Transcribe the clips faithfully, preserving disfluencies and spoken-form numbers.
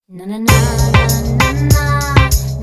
Na na na na na na.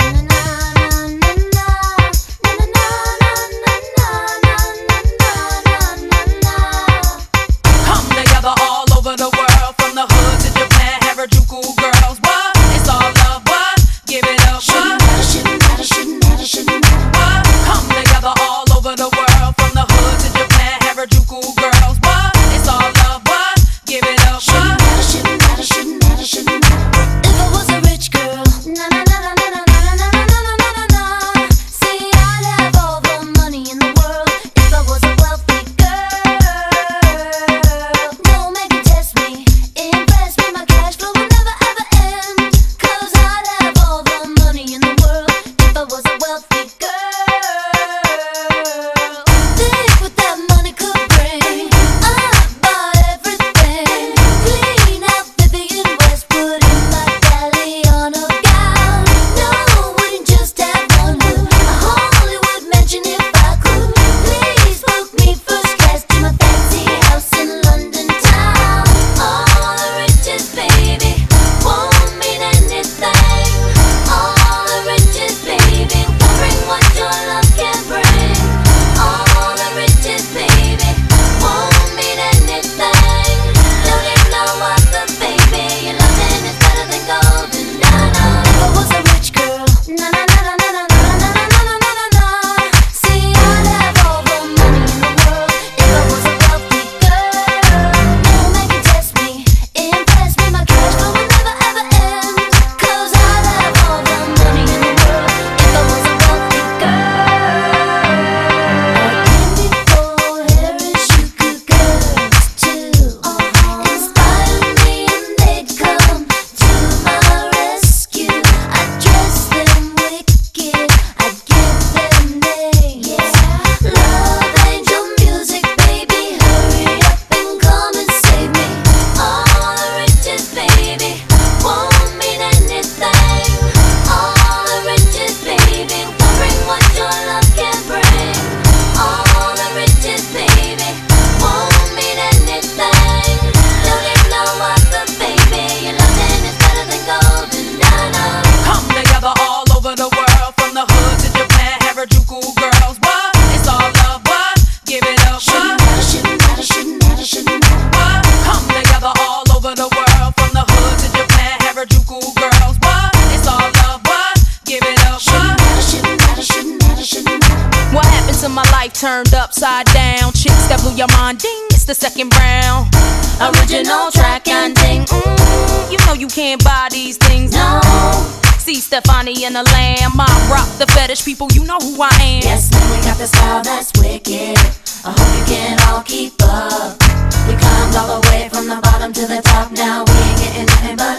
My life turned upside down. Chicks that blew your mind, ding, it's the second round. Original track and ding, mm, you know you can't buy these things, no. See Stefani and the Lamb, I rock the fetish people, you know who I am. Yes, man, we got the style that's wicked. I hope you can all keep up. We climbed all the way from the bottom to the top. Now we ain't getting nothing but